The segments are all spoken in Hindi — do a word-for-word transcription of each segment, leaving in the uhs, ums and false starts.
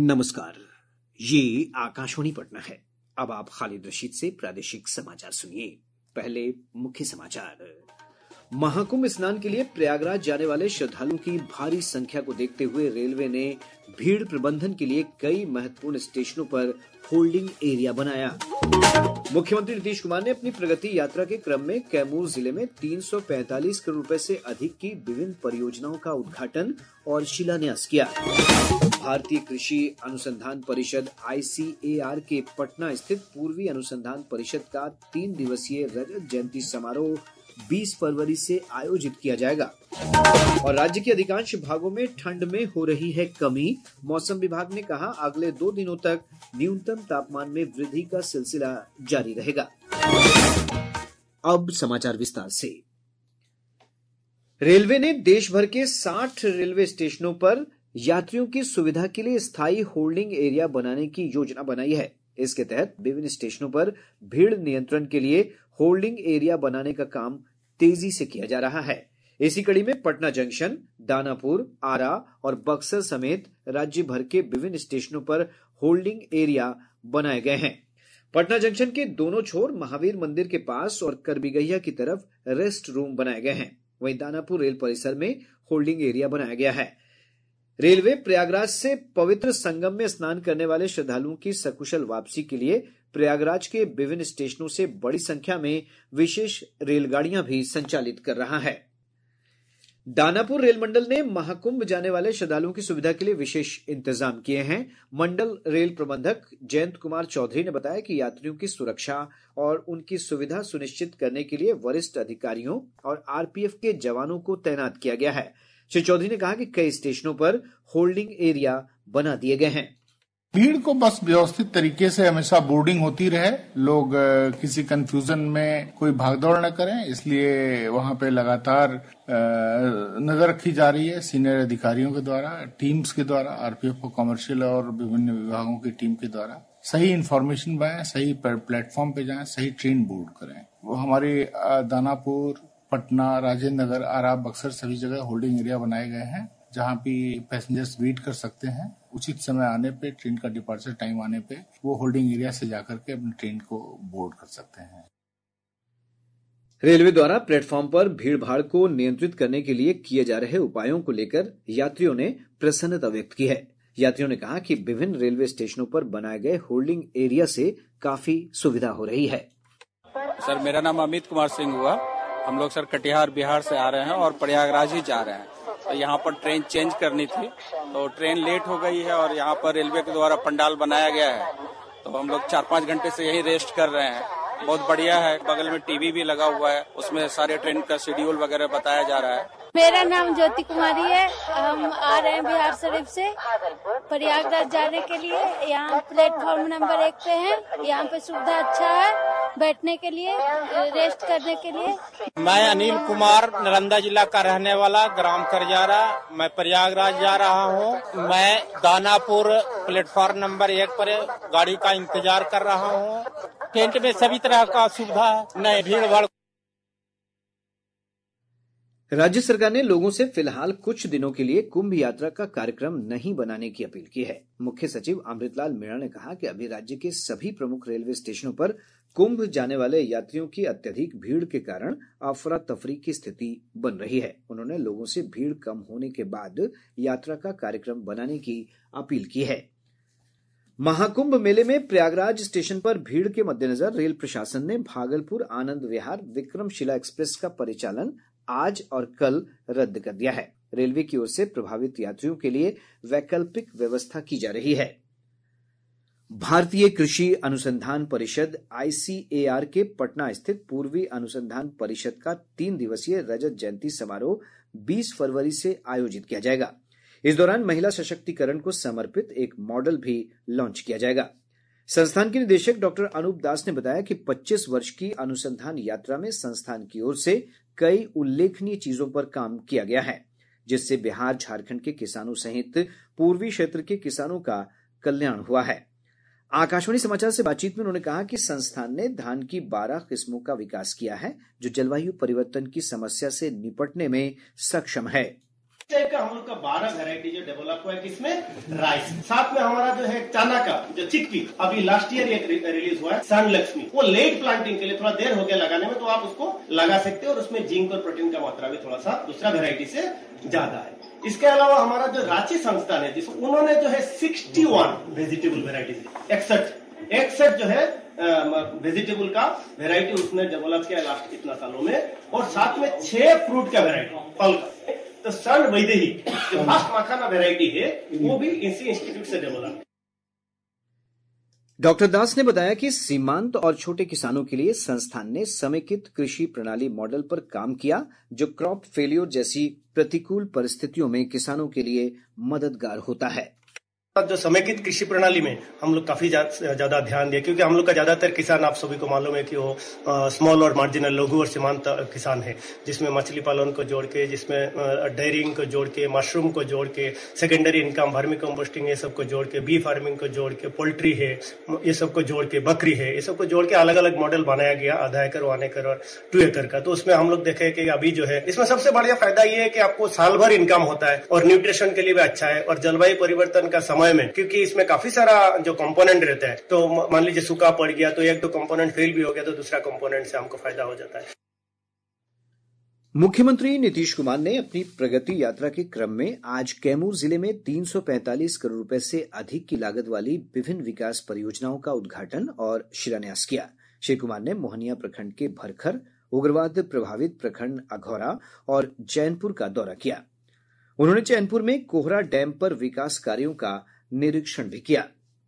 नमस्कार, ये आकाशवाणी पटना है। अब आप खालिद रशीद से प्रादेशिक समाचार सुनिए। पहले मुख्य समाचार। महाकुंभ स्नान के लिए प्रयागराज जाने वाले श्रद्धालुओं की भारी संख्या को देखते हुए रेलवे ने भीड़ प्रबंधन के लिए कई महत्वपूर्ण स्टेशनों पर होल्डिंग एरिया बनाया। मुख्यमंत्री नीतीश कुमार ने अपनी प्रगति यात्रा के क्रम में कैमूर जिले में तीन सौ पैंतालीस करोड़ रुपए से अधिक की विभिन्न परियोजनाओं का उद्घाटन और शिलान्यास किया। भारतीय कृषि अनुसंधान परिषद आई सी ए आर के पटना स्थित पूर्वी अनुसंधान परिषद का तीन दिवसीय रजत जयंती समारोह बीस फरवरी से आयोजित किया जाएगा। और राज्य के अधिकांश भागों में ठंड में हो रही है कमी। मौसम विभाग ने कहा, अगले दो दिनों तक न्यूनतम तापमान में वृद्धि का सिलसिला जारी रहेगा। अब समाचार विस्तार से। रेलवे ने देश भर के साठ रेलवे स्टेशनों पर यात्रियों की सुविधा के लिए स्थायी होल्डिंग एरिया बनाने की योजना बनाई है। इसके तहत विभिन्न स्टेशनों पर भीड़ नियंत्रण के लिए होल्डिंग एरिया बनाने का काम तेजी से किया जा रहा है। इसी कड़ी में पटना जंक्शन, दानापुर, आरा और बक्सर समेत राज्य भर के विभिन्न स्टेशनों पर होल्डिंग एरिया बनाए गए हैं। पटना जंक्शन के दोनों छोर महावीर मंदिर के पास और करबिगहिया की तरफ रेस्ट रूम बनाए गए हैं। वहीं दानापुर रेल परिसर में होल्डिंग एरिया बनाया गया है। रेलवे प्रयागराज से पवित्र संगम में स्नान करने वाले श्रद्धालुओं की सकुशल वापसी के लिए प्रयागराज के विभिन्न स्टेशनों से बड़ी संख्या में विशेष रेलगाड़ियां भी संचालित कर रहा है। दानापुर रेल मंडल ने महाकुंभ जाने वाले श्रद्धालुओं की सुविधा के लिए विशेष इंतजाम किए हैं। मंडल रेल प्रबंधक जयंत कुमार चौधरी ने बताया कि यात्रियों की सुरक्षा और उनकी सुविधा सुनिश्चित करने के लिए वरिष्ठ अधिकारियों और आर पी एफ के जवानों को तैनात किया गया है। श्री चौधरी ने कहा कि कई स्टेशनों पर होल्डिंग एरिया बना दिए गए हैं। भीड़ को बस व्यवस्थित तरीके से हमेशा बोर्डिंग होती रहे, लोग किसी कंफ्यूजन में कोई भागदौड़ न करें, इसलिए वहां पे लगातार नजर रखी जा रही है सीनियर अधिकारियों के द्वारा, टीम्स के द्वारा, आर पी एफ, कमर्शियल और विभिन्न विभागों की टीम के द्वारा। सही इन्फॉर्मेशन पाएं, सही प्लेटफॉर्म पे जाएं, सही ट्रेन बोर्ड करें। वो हमारे दानापुर, पटना, राजेंद्र नगर, आरा, बक्सर सभी जगह होल्डिंग एरिया बनाए गए हैं, जहां भी पैसेंजर्स वेट कर सकते हैं। उचित समय आने पे, ट्रेन का डिपार्चर टाइम आने पे वो होल्डिंग एरिया से जाकर के अपनी ट्रेन को बोर्ड कर सकते हैं। रेलवे द्वारा प्लेटफॉर्म पर भीड़ भाड़ को नियंत्रित करने के लिए किए जा रहे उपायों को लेकर यात्रियों ने प्रसन्नता व्यक्त की है। यात्रियों ने कहा कि विभिन्न रेलवे स्टेशनों पर बनाए गए होल्डिंग एरिया से काफी सुविधा हो रही है। सर, मेरा नाम अमित कुमार सिंह हुआ। हम लोग सर कटिहार बिहार से आ रहे हैं और प्रयागराज ही जा रहे हैं। तो यहाँ पर ट्रेन चेंज करनी थी, तो ट्रेन लेट हो गई है और यहाँ पर रेलवे के द्वारा पंडाल बनाया गया है, तो हम लोग चार पाँच घंटे से यहीं रेस्ट कर रहे हैं। बहुत बढ़िया है। बगल में टीवी भी लगा हुआ है, उसमें सारे ट्रेन का शेड्यूल वगैरह बताया जा रहा है। मेरा नाम ज्योति कुमारी है। हम आ रहे हैं बिहार शरीफ से प्रयागराज जाने के लिए। यहाँ प्लेटफॉर्म नंबर एक पे है। यहाँ पे सुविधा अच्छा है, बैठने के लिए, रेस्ट करने के लिए। मैं अनिल कुमार, नालंदा जिला का रहने वाला, ग्राम करजारा। मैं प्रयागराज जा रहा हूँ। मैं दानापुर प्लेटफॉर्म नंबर एक पर गाड़ी का इंतजार कर रहा हूँ। टेंट में सभी तरह का सुविधा है, नहीं भीड़ भाड़। राज्य सरकार ने लोगों से फिलहाल कुछ दिनों के लिए कुंभ यात्रा का कार्यक्रम नहीं बनाने की अपील की है। मुख्य सचिव अमृतलाल मीणा ने कहा कि अभी राज्य के सभी प्रमुख रेलवे स्टेशनों पर कुंभ जाने वाले यात्रियों की अत्यधिक भीड़ के कारण अफरा तफरी की स्थिति बन रही है। उन्होंने लोगों से भीड़ कम होने के बाद यात्रा का कार्यक्रम बनाने की अपील की है। महाकुंभ मेले में प्रयागराज स्टेशन पर भीड़ के मद्देनजर रेल प्रशासन ने भागलपुर आनंद विहार विक्रमशिला एक्सप्रेस का परिचालन आज और कल रद्द कर दिया है। रेलवे की ओर से प्रभावित यात्रियों के लिए वैकल्पिक व्यवस्था की जा रही है। भारतीय कृषि अनुसंधान परिषद आई सी ए आर के पटना स्थित पूर्वी अनुसंधान परिषद का तीन दिवसीय रजत जयंती समारोह बीस फरवरी से आयोजित किया जाएगा। इस दौरान महिला सशक्तिकरण को समर्पित एक मॉडल भी लॉन्च किया जाएगा। संस्थान के निदेशक डॉक्टर अनूप दास ने बताया कि पच्चीस वर्ष की अनुसंधान यात्रा में संस्थान की ओर से कई उल्लेखनीय चीजों पर काम किया गया है, जिससे बिहार, झारखंड के किसानों सहित पूर्वी क्षेत्र के किसानों का कल्याण हुआ है। आकाशवाणी समाचार से बातचीत में उन्होंने कहा कि संस्थान ने धान की बारह किस्मों का विकास किया है, जो जलवायु परिवर्तन की समस्या से निपटने में सक्षम है। टाइप का हम लोग का बारह वेरायटी जो डेवलप हुआ है, किसमें राइस, साथ में हमारा जो है चना का जो चिकपी अभी लास्ट ईयर एक रिलीज हुआ है सन लक्ष्मी, वो लेट प्लांटिंग के लिए थोड़ा देर हो गया लगाने में, तो आप उसको लगा सकते हो और उसमें जिंक और प्रोटीन का मात्रा भी थोड़ा सा दूसरा वेरायटी से ज्यादा है। इसके अलावा हमारा जो रांची संस्थान है, जिसको उन्होंने जो है सिक्सटी वन वेजिटेबल वेराइटीज इकसठ इकसठ जो है वेजिटेबल का वेराइटी उसने डेवलप किया लास्ट इतना सालों में, और साथ में छह फ्रूट का वेराइटी फल का। तो सन वैदेही जो फर्स्ट मखाना वेराइटी है वो भी इसी इंस्टीट्यूट से डेवलप। डॉक्टर दास ने बताया कि सीमांत और छोटे किसानों के लिए संस्थान ने समेकित कृषि प्रणाली मॉडल पर काम किया, जो क्रॉप फेलियर जैसी प्रतिकूल परिस्थितियों में किसानों के लिए मददगार होता है। जो समेकित कृषि प्रणाली में हम लोग काफी ज्यादा ध्यान दिया, क्योंकि हम लोग का ज्यादातर किसान आप सभी को मालूम है कि वो स्मॉल और मार्जिनल लघु और सीमांत किसान है, जिसमें मछली पालन को जोड़ के, जिसमें डेयरिंग को जोड़ के, मशरूम को जोड़ के, सेकेंडरी इनकम, वर्मी कंपोस्टिंग, ये सब को जोड़ के, बी फार्मिंग को जोड़ के, पोल्ट्री है, ये सब को जोड़ के, बकरी है, ये सब को जोड़ के अलग अलग मॉडल बनाया गया, आधा एकड़, वन एकड़ और टू एकड़ का। तो उसमें हम लोग देखे कि अभी जो है इसमें सबसे बढ़िया फायदा ये है कि आपको साल भर इनकम होता है और न्यूट्रिशन के लिए भी अच्छा है, और जलवायु परिवर्तन का समय में, क्योंकि इसमें काफी सारा जो कंपोनेंट रहता है, तो मान लीजिए सूखा पड़ गया तो एक दो कंपोनेंट फेल भी हो गया तो दूसरा कंपोनेंट से हमको फायदा हो जाता है। मुख्यमंत्री नीतीश कुमार ने अपनी प्रगति यात्रा के क्रम में आज कैमूर जिले में तीन सौ पैंतालीस करोड़ रुपए से अधिक की लागत वाली विभिन्न विकास परियोजनाओं का उद्घाटन और शिलान्यास किया। श्री कुमार ने मोहनिया प्रखंड के भरखर, उग्रवाद प्रभावित प्रखंड अघौरा और चैनपुर का दौरा किया। उन्होंने चैनपुर में कोहरा डैम पर विकास कार्यों का निरीक्षण भी किया।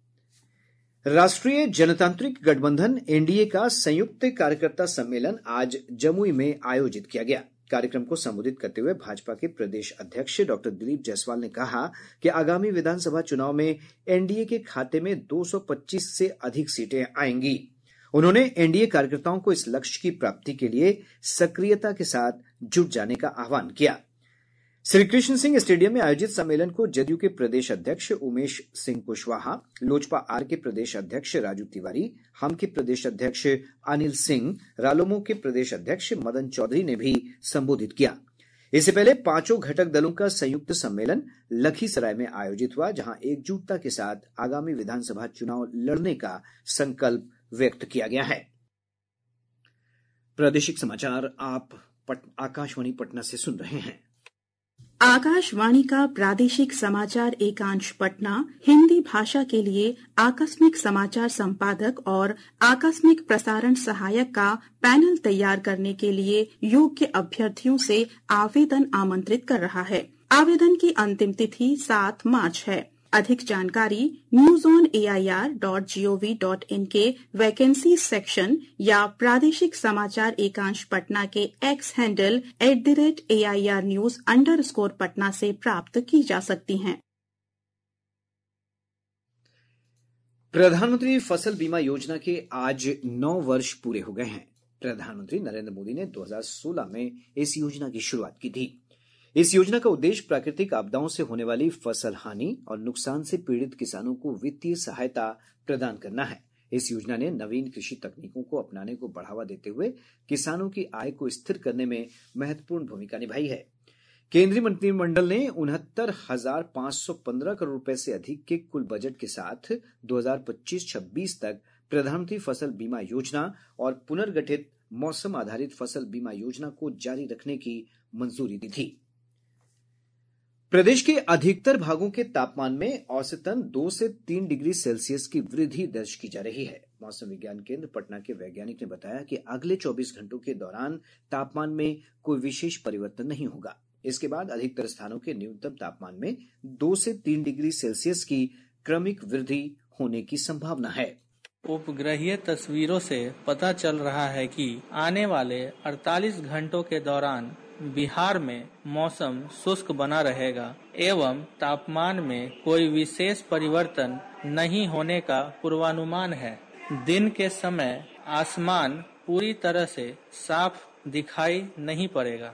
राष्ट्रीय जनतांत्रिक गठबंधन एनडीए का संयुक्त कार्यकर्ता सम्मेलन आज जमुई में आयोजित किया गया। कार्यक्रम को संबोधित करते हुए भाजपा के प्रदेश अध्यक्ष डॉक्टर दिलीप जायसवाल ने कहा कि आगामी विधानसभा चुनाव में एनडीए के खाते में दो सौ पच्चीस से अधिक सीटें आएंगी। उन्होंने एनडीए कार्यकर्ताओं को इस लक्ष्य की प्राप्ति के लिए सक्रियता के साथ जुट जाने का आह्वान किया। श्री कृष्ण सिंह स्टेडियम में आयोजित सम्मेलन को जदयू के प्रदेश अध्यक्ष उमेश सिंह कुशवाहा, लोजपा आर के प्रदेश अध्यक्ष राजू तिवारी, हम के प्रदेश अध्यक्ष अनिल सिंह, रालोमो के प्रदेश अध्यक्ष मदन चौधरी ने भी संबोधित किया। इससे पहले पांचों घटक दलों का संयुक्त सम्मेलन लखीसराय में आयोजित हुआ, जहां एकजुटता के साथ आगामी विधानसभा चुनाव लड़ने का संकल्प व्यक्त किया गया है। प्रादेशिक समाचार आप पट, आकाशवाणी पटना से सुन रहे हैं। आकाशवाणी का प्रादेशिक समाचार एकांश पटना हिंदी भाषा के लिए आकस्मिक समाचार संपादक और आकस्मिक प्रसारण सहायक का पैनल तैयार करने के लिए योग्य अभ्यर्थियों से आवेदन आमंत्रित कर रहा है। आवेदन की अंतिम तिथि सात मार्च है। अधिक जानकारी news on A I R dot G O V dot in के वैकेंसी सेक्शन या प्रादेशिक समाचार एकांश पटना के X handle at the rate A I R news underscore Patna से प्राप्त की जा सकती हैं। प्रधानमंत्री फसल बीमा योजना के आज नौ वर्ष पूरे हो गए हैं। प्रधानमंत्री नरेंद्र मोदी ने दो हज़ार सोलह में इस योजना की शुरुआत की थी। इस योजना का उद्देश्य प्राकृतिक आपदाओं से होने वाली फसल हानि और नुकसान से पीड़ित किसानों को वित्तीय सहायता प्रदान करना है। इस योजना ने नवीन कृषि तकनीकों को अपनाने को बढ़ावा देते हुए किसानों की आय को स्थिर करने में महत्वपूर्ण भूमिका निभाई है। केंद्रीय मंत्रिमंडल ने उनहत्तर हजार पांच सौ पंद्रह करोड़ रुपए से अधिक के कुल बजट के साथ दो हज़ार पच्चीस छब्बीस तक प्रधानमंत्री फसल बीमा योजना और पुनर्गठित मौसम आधारित फसल बीमा योजना को जारी रखने की मंजूरी दी थी। प्रदेश के अधिकतर भागों के तापमान में औसतन दो से तीन डिग्री सेल्सियस की वृद्धि दर्ज की जा रही है। मौसम विज्ञान केंद्र पटना के वैज्ञानिक ने बताया कि अगले चौबीस घंटों के दौरान तापमान में कोई विशेष परिवर्तन नहीं होगा। इसके बाद अधिकतर स्थानों के न्यूनतम तापमान में दो से तीन डिग्री सेल्सियस की क्रमिक वृद्धि होने की संभावना है। उपग्रहीय तस्वीरों से पता चल रहा है कि आने वाले अड़तालीस घंटों के दौरान बिहार में मौसम शुष्क बना रहेगा एवं तापमान में कोई विशेष परिवर्तन नहीं होने का पूर्वानुमान है। दिन के समय आसमान पूरी तरह से साफ दिखाई नहीं पड़ेगा।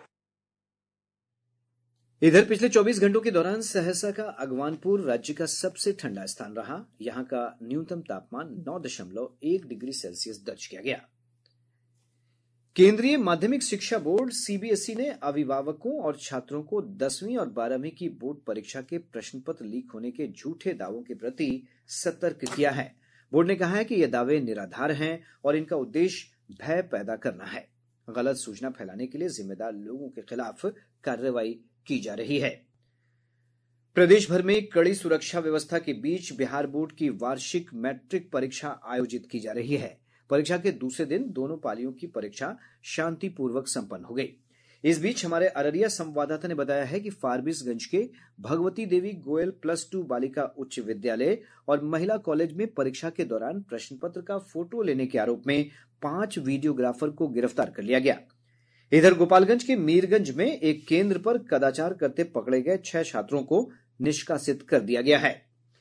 इधर पिछले चौबीस घंटों के दौरान सहरसा का अगवानपुर राज्य का सबसे ठंडा स्थान रहा। यहाँ का न्यूनतम तापमान नौ दशमलव एक डिग्री सेल्सियस दर्ज किया गया। केंद्रीय माध्यमिक शिक्षा बोर्ड सीबीएसई ने अभिभावकों और छात्रों को दसवीं और बारहवीं की बोर्ड परीक्षा के प्रश्न पत्र लीक होने के झूठे दावों के प्रति सतर्क किया है। बोर्ड ने कहा है कि ये दावे निराधार हैं और इनका उद्देश्य भय पैदा करना है। गलत सूचना फैलाने के लिए जिम्मेदार लोगों के खिलाफ कार्रवाई की जा रही है। प्रदेश भर में कड़ी सुरक्षा व्यवस्था के बीच बिहार बोर्ड की वार्षिक मैट्रिक परीक्षा आयोजित की जा रही है। परीक्षा के दूसरे दिन दोनों पालियों की परीक्षा शांतिपूर्वक संपन्न हो गई। इस बीच हमारे अररिया संवाददाता ने बताया है कि फारबिसगंज के भगवती देवी गोयल प्लस टू बालिका उच्च विद्यालय और महिला कॉलेज में परीक्षा के दौरान प्रश्न पत्र का फोटो लेने के आरोप में पांच वीडियोग्राफर को गिरफ्तार कर लिया गया। इधर गोपालगंज के मीरगंज में एक केंद्र पर कदाचार करते पकड़े गए छह छात्रों को निष्कासित कर दिया गया है।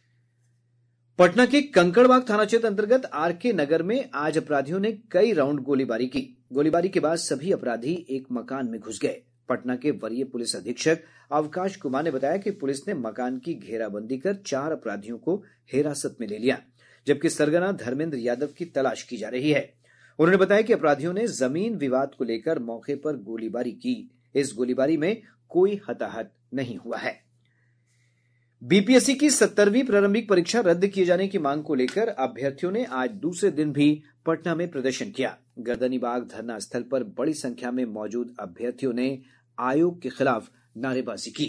पटना के कंकड़बाग थाना क्षेत्र अंतर्गत आर के नगर में आज अपराधियों ने कई राउंड गोलीबारी की। गोलीबारी के बाद सभी अपराधी एक मकान में घुस गए। पटना के वरीय पुलिस अधीक्षक अवकाश कुमार ने बताया कि पुलिस ने मकान की घेराबंदी कर चार अपराधियों को हिरासत में ले लिया, जबकि सरगना धर्मेंद्र यादव की तलाश की जा रही है। उन्होंने बताया कि अपराधियों ने जमीन विवाद को लेकर मौके पर गोलीबारी की। इस गोलीबारी में कोई हताहत नहीं हुआ है। बीपीएससी की सत्तरवीं प्रारंभिक परीक्षा रद्द किए जाने की मांग को लेकर अभ्यर्थियों ने आज दूसरे दिन भी पटना में प्रदर्शन किया। गर्दनीबाग धरना स्थल पर बड़ी संख्या में मौजूद अभ्यर्थियों ने आयोग के खिलाफ नारेबाजी की।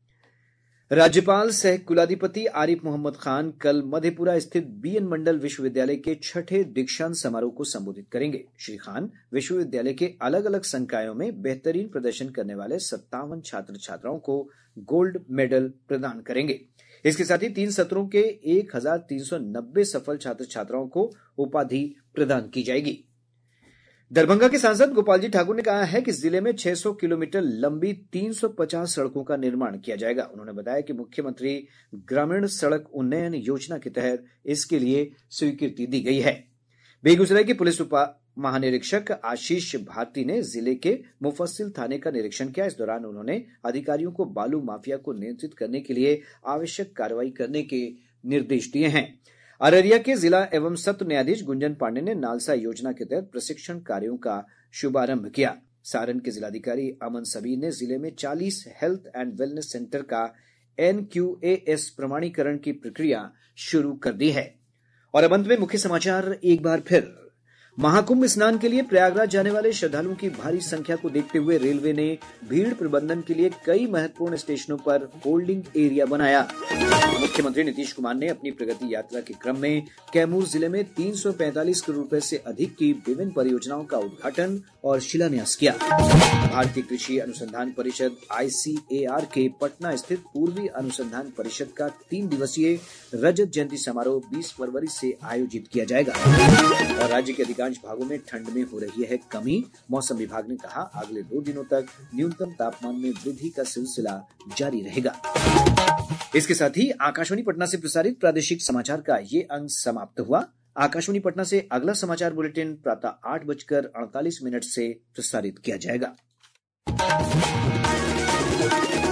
राज्यपाल सह कुलाधिपति आरिफ मोहम्मद खान कल मधेपुरा स्थित बीएन मंडल विश्वविद्यालय के छठे दीक्षांत समारोह को संबोधित करेंगे। श्री खान विश्वविद्यालय के अलग अलग संकायों में बेहतरीन प्रदर्शन करने वाले सत्तावन छात्र छात्राओं को गोल्ड मेडल प्रदान करेंगे। इसके साथ ही तीन सत्रों के एक हजार तीन सौ नब्बे सफल छात्र छात्राओं को उपाधि प्रदान की जाएगी। दरभंगा के सांसद गोपाल जी ठाकुर ने कहा है कि जिले में छह सौ किलोमीटर लंबी तीन सौ पचास सड़कों का निर्माण किया जाएगा। उन्होंने बताया कि मुख्यमंत्री ग्रामीण सड़क उन्नयन योजना के तहत इसके लिए स्वीकृति दी गई है। बेगूसराय के पुलिस उप महानिरीक्षक आशीष भारती ने जिले के मुफस्सिल थाने का निरीक्षण किया। इस दौरान उन्होंने अधिकारियों को बालू माफिया को नियंत्रित करने के लिए आवश्यक कार्रवाई करने के निर्देश दिए हैं। अररिया के जिला एवं सत्र न्यायाधीश गुंजन पांडे ने नालसा योजना के तहत प्रशिक्षण कार्यों का शुभारंभ किया। सारण के जिलाधिकारी अमन सबीर ने जिले में चालीस हेल्थ एंड वेलनेस सेंटर का एनक्यूएएस प्रमाणीकरण की प्रक्रिया शुरू कर दी है। और अब अंत में मुख्य समाचार एक बार फिर। महाकुंभ स्नान के लिए प्रयागराज जाने वाले श्रद्धालुओं की भारी संख्या को देखते हुए रेलवे ने भीड़ प्रबंधन के लिए कई महत्वपूर्ण स्टेशनों पर होल्डिंग एरिया बनाया। मुख्यमंत्री नीतीश कुमार ने अपनी प्रगति यात्रा के क्रम में कैमूर जिले में तीन सौ पैंतालीस करोड़ रुपए से अधिक की विभिन्न परियोजनाओं का उद्घाटन और शिलान्यास किया। भारतीय कृषि अनुसंधान परिषद आईसीएआर के पटना स्थित पूर्वी अनुसंधान परिषद का तीन दिवसीय रजत जयंती समारोह बीस फरवरी से आयोजित किया जाएगा। और राज्य के अधिकांश भागों में ठंड में हो रही है कमी। मौसम विभाग ने कहा अगले दो दिनों तक न्यूनतम तापमान में वृद्धि का सिलसिला जारी रहेगा। इसके साथ ही आकाशवाणी पटना से प्रसारित प्रादेशिक समाचार का ये अंक समाप्त हुआ। आकाशवाणी पटना से अगला समाचार बुलेटिन प्रातः आठ बजकर अड़तालीस मिनट से प्रसारित किया जाएगा।